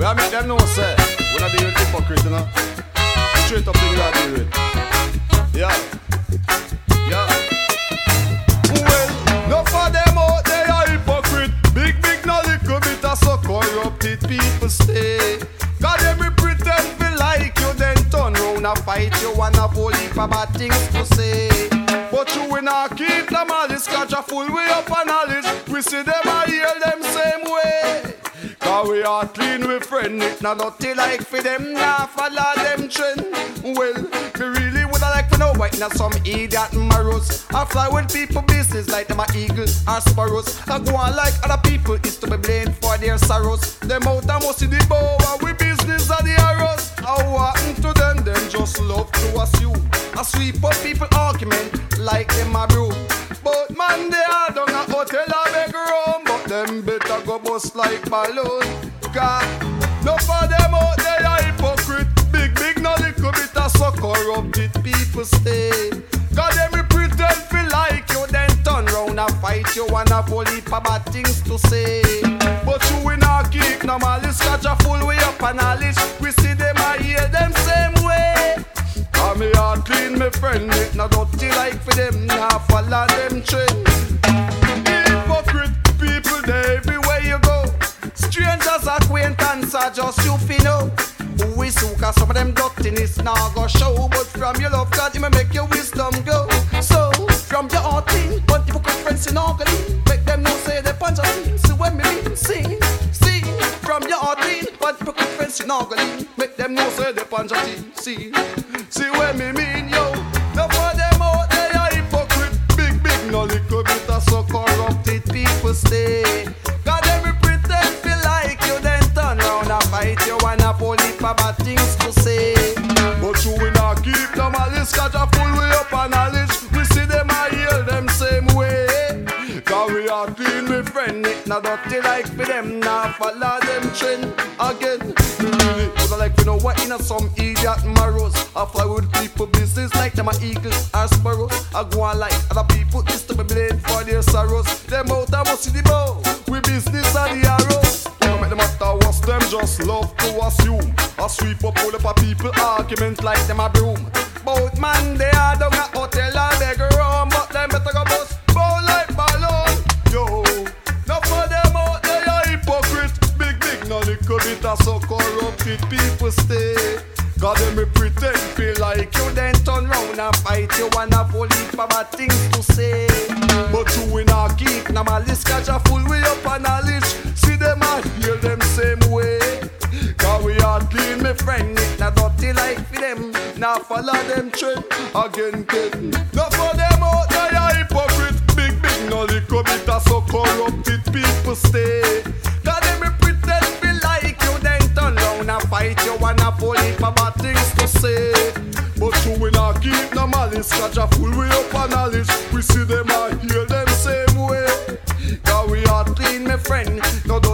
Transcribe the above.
I make them know, say, we're not dealing with hypocrite, you know. Straight up thing we are dealing with. Yeah. Yeah. Well, no for them out there are hypocrite. Big, no little bit of so corrupted people stay. God, every pretend feel like you, then turn round and fight you and a whole heap of bad things to say. But you will not keep them all this catch a full way up on knowledge. We see them and hear them same way. Cause we are clean, we friend, it not dirty like for them, nah follow them trend. Well, me really woulda like to know why not some idiot marrows. I fly with people business like them a eagle or sparrows. I go on like other people is to be blamed for their sorrows. Them out and must see the bow and we business are the arrows. How happen to them? Them just love to assume. I sweep up people argument like them a brew. But man they are down a hotel a beg room. But them better go bust like balloon. Cause no for them out there are hypocrite. Big no little bit of so corrupted people stay. Cause them we pretend feel like you, then turn round and fight you and a whole heap of bad things to say. But you will not keep no malice, catch a full way up and knowledge. We see them and hear them same way. Cause me heart clean, me friend, it not dirty like for them, nah follow them trend. Hypocrite people there everywhere you go. Strangers acquaintance are just you fi know. Who is who, cause some of them dirtiness now go show. But from your love God, it may make your wisdom go. So, from your heart thing, but hypocrite friends in ugly. Make them know say they punch a scene. See when me mean, see. From your heart thing, but hypocrite friends in ugly. Make them know say they punch a scene. See when me mean, yo. Now for them out there are hypocrite. Big no little bit of so corrupted people stay. God every pretend feel like you, then turn round and fight you and a whole heap of bad things to say. But you will not keep them malice, catch a full way up on knowledge. We see them and hear them same way. Cause we are clean, we friend, it not dirty like for them, nah follow them trend. Again, we really would like to know what in some idiot marrows. I fly with people business like them a eagles or sparrows. I go on like other people is to be blamed for their sorrows. Them out and must see the bow, we business are the arrows. No make them matter what's them just love to assume. I sweep up all of a people argument like them a broom. Both man they are down a hotel or beg room. But them better go bust bow like balloon. Yo, now for them out they are hypocrite. Big no little bit of so corrupted people stay. God them me pretend feel like you, then turn round and fight you and a whole heap of bad things to say. But you will not keep no malice, catch a full way up on knowledge. See them and hear them same way. Cause we are clean, me friend, it not dirty like for them. Now follow them trend again, kid. Not for them out there are hypocrite. Big no little bit of so corrupted people stay. Cause them me pretend feel like you, then turn round and fight you and a whole heap of bad things to say. But you will not keep no malice, catch a full way up on knowledge. We see them and hear them same way. Cause we are clean, my friend, no